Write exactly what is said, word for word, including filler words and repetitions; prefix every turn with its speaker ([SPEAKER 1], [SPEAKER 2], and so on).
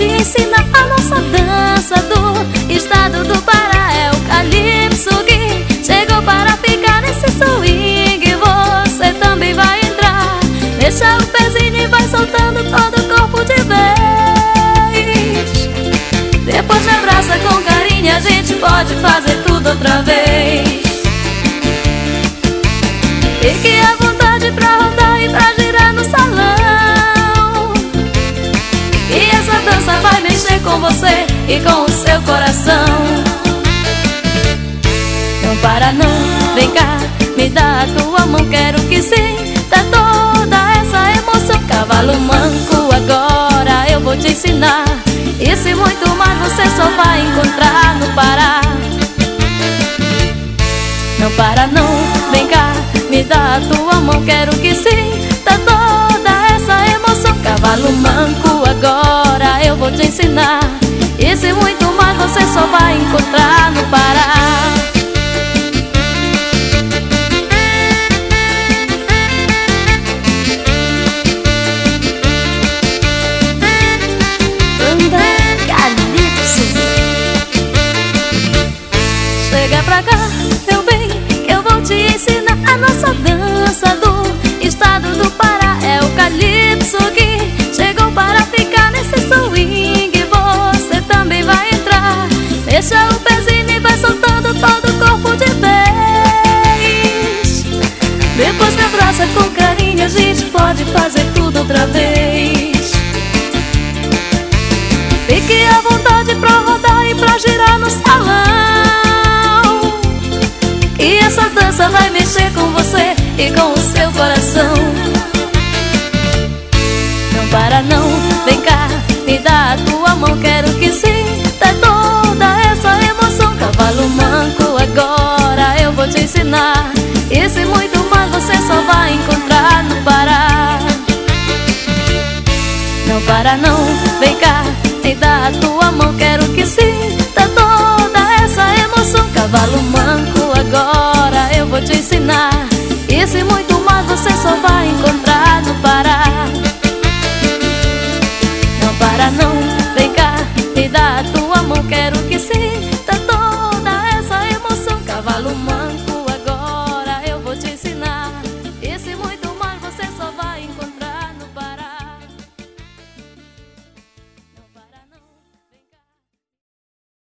[SPEAKER 1] ensinar a nossa dança do estado do Pará. É o calypso que chegou para ficar nesse swing. Você também vai entrar, deixa o pezinho e vai soltando todo o corpo de vez. Depois me abraça com carinho, a gente pode fazer tudo outra vez. Fique à vontade pra rodar e pra girar no salão, e essa dança vai mexer com você e com o seu coração. Não para não, vem cá, me dá a tua mão, quero que sinta toda essa emoção. Cavalo manco, agora eu vou te ensinar, isso e muito mais você só vai encontrar no Pará. Não para não, vem cá, me dá a tua mão, quero que sinta toda essa emoção. Cavalo manco, agora eu vou te ensinar, isso e muito mais você só vai encontrar no Pará. Banda Calypso. Chega pra cá, meu bem, que eu vou te ensinar a nossa dança do estado do Pará. É o calypso que chegou para ficar nesse swing. Você também vai entrar, deixa o pezinho e vai soltando todo o corpo de vez. Depois me abraça com carinho, a gente pode fazer tudo outra vez. Fique à vontade pra rodar e pra girar no salão, e essa dança vai mexer com você e com o seu coração. Não para não, vem cá, me dá a tua mão, quero que sinta toda essa emoção. Cavalo manco, agora eu vou te ensinar, isso e muito mais você só vai encontrar no Pará. Não para não, vem cá, me dá a tua mão, quero que sinta toda essa emoção. Cavalo manco, agora eu vou te ensinar, isso e muito mais você só vai encontrar no